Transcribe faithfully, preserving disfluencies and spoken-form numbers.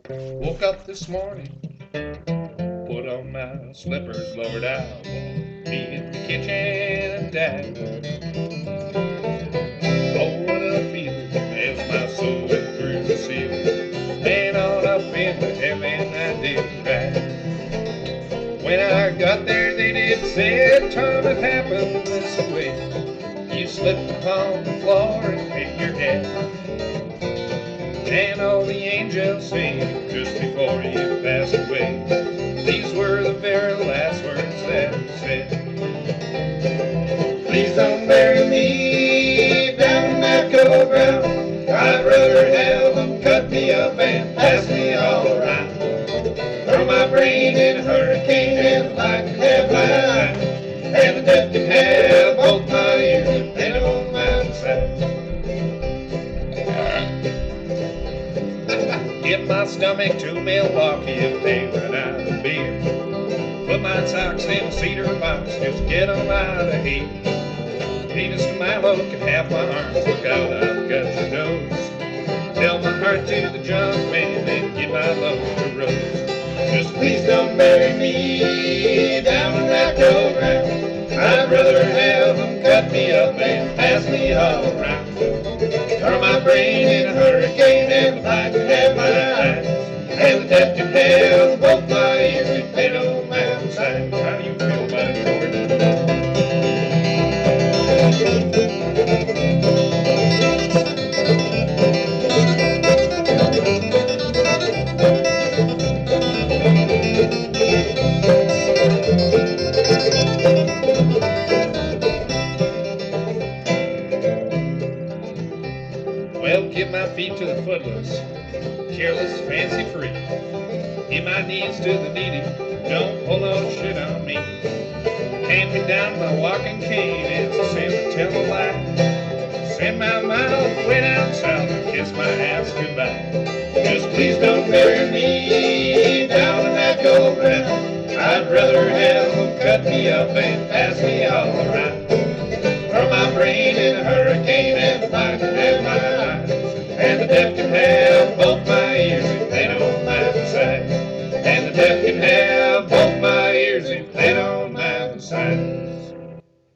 Woke up this morning, put on my slippers, Lord, I won't be in the kitchen and die. Oh, what a feeling as my soul went through the ceiling, and on up into heaven I did ride. When I got there, they did say, Tom, it happened this way. You slipped upon the floor and hit your head. And all the angels sang just before you passed away. These were the very last words that you said. Please don't bury me down in that cold ground. I'd rather have them cut me up and pass me all around. Throw my brain in a hurricane and I can have my eyes, and the deaf can have both my ears depending on my side. Get my stomach to Milwaukee if they run out of beer. Put my socks in a cedar box, just get them out of here. Venus to Milo can have my arms, look out, I've got your nose. Tell my heart to the junk man and give my love to Rose. Just please don't bury me down in that cold ground. I'd rather have them cut me up and pass me all around. Throw my brain in a hurricane and I can have my eyes, and the deaf can have both my ears if they don't mind sight. How do you feel about it, Well, give my feet to the footless, careless, fancy-free. Give my knees to the needy, don't pull no shit on me. Hand me down my walking cane and send to tell a lie. Send my mouth way down south and kiss my ass goodbye. Just please don't bury me down in that cold ground. I'd rather have them cut me up and pass me all around. Throw my brain in a hurricane and I can have my eyes, and the deaf can have